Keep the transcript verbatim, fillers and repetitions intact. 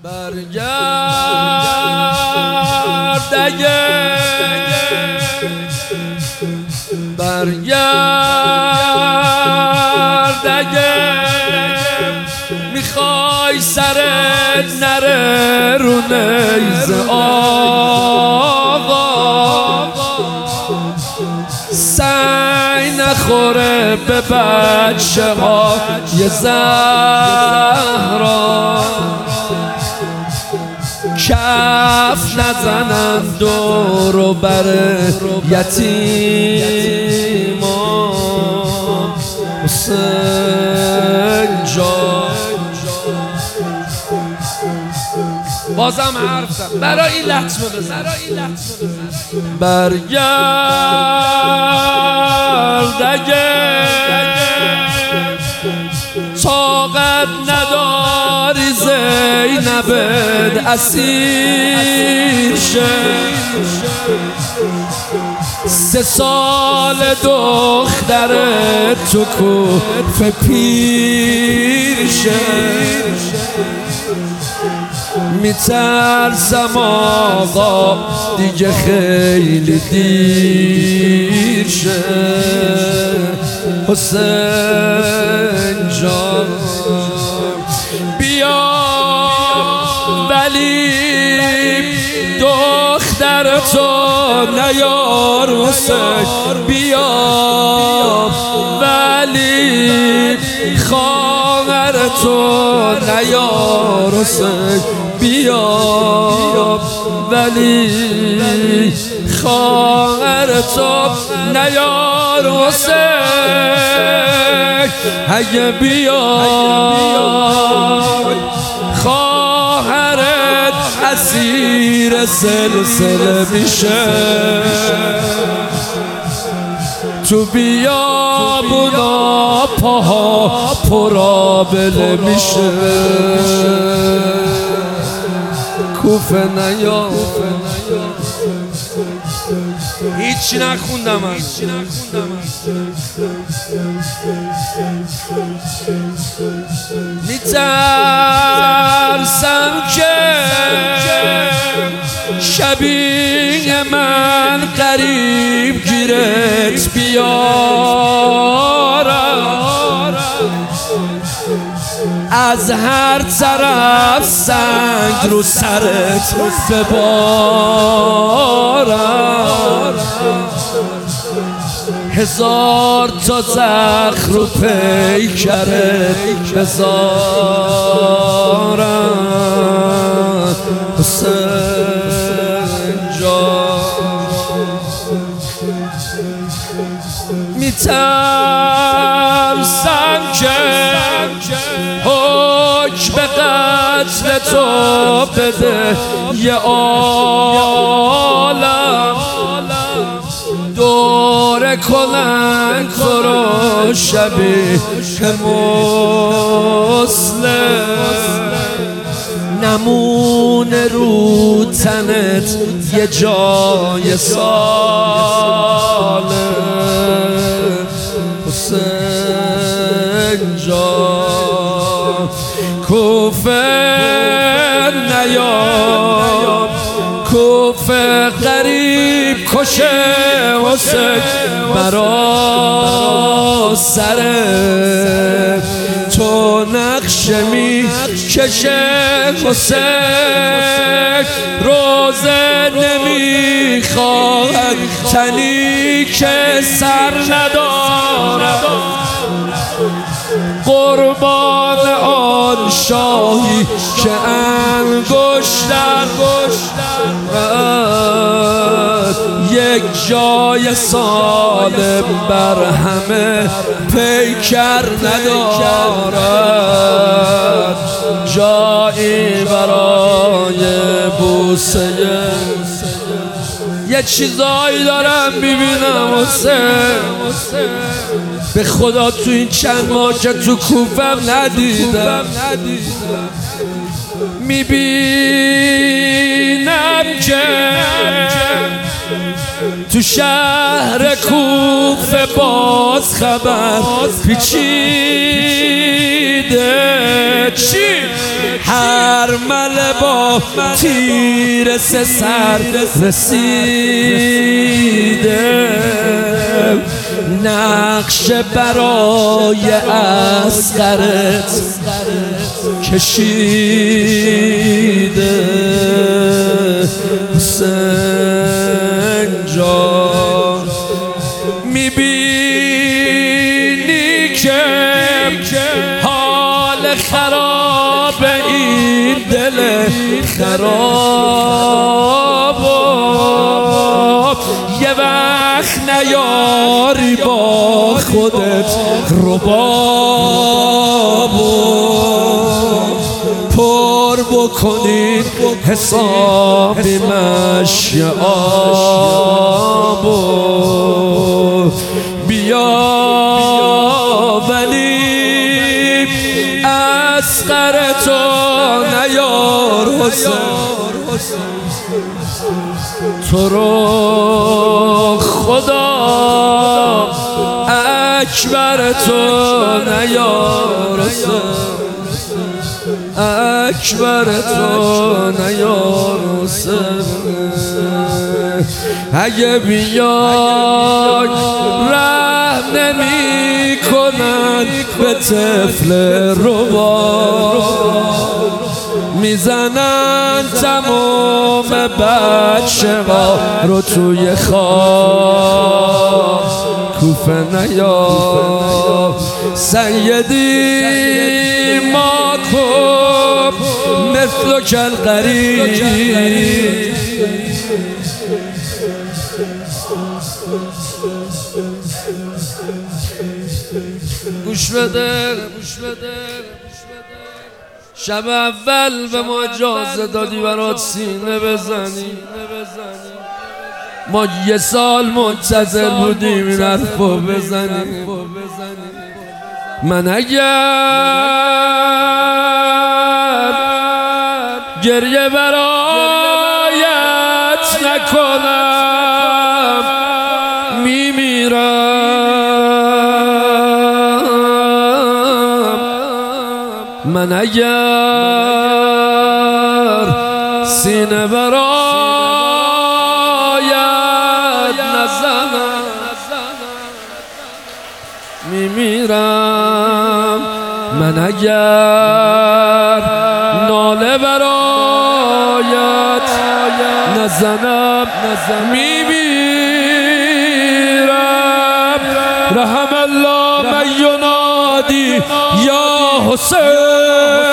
برگرد اگه برگرد اگه میخوای سرت نره رو نیزه آقا، سعی نخوره به بچه ها یه زهرا، کف نزنن دور و بر یتیما. حسین جان بازم حرف زد برای این لطمه بزن، برگرد اگه طاقت نداری زینبت اسیر شه، سه سال دخترت تو کوفه پیر شه. میترسم آقا دیگه خیلی دیر شه. حسین جان بیا ولی دختر تو نیار، حسین بیا ولی خواهر تو نیار، حسین بیا ولی خواهر تو نیار، حسین اگه بیا خواهرت اسیر سلسله میشه، تو بیابونا پاها پرآبله میشه. کوفه نیا هیچی نخوندم من، میترسم که شبیه من قریب گیرت بیارم، از هر طرف سنگ رو سرت ببارم، هزار تا زخم رو پیکرت بذارم. حسین جان میترسم که حکم قتل تو بده یه عالم، دوره کنن تو رو شبیه مسلم، نمونه رو تنت یه جای سالم. حسین جان کوفه نیا، کوفه غریب کشه، حسین برا سره تو نقشه می کشه، حسین روزه نمی خواهد تنی که سر ندارد، قربان آن شاهی که انگشتر یک جای سالم بر همه پیکر ندارد، جایی برای بوسه. یه چیزایی دارم میبینم حسین، به خدا تو این چند ماه که تو کوفم ندیدم، میبینم که تو شهر کوفه باز خبر پیچیده، چی؟ هرمله با تیر سه سر رسیده نقش برای اصغرت کشیده حسین جان میبینی که حال خراب این دل خراب یه وقت نیاری با خودت رباب پر بکنید حساب مشی آب بیا ولی اصغر تو نیار حسین تو رو خدا اکبر تو نیار حسین اکبر تو نیار حسین اگه بیای رحم نمی کنن به طفل ربا میزنن تمام بچه ها رو توی خواب کوفه نیا سیدی ما کن مثل کل قریب گوش بده شب اول به ما اجازه دادی برات سینه بزنی ما یه سال منتظر بودیم این حرفو بزنیم من اگر گریه برایت نکنم میمیرم من اگر سینه برایت نزنم میمیرم من اگر ناله برایت نزنم میمیرم رحم الله من ینادی یا حسین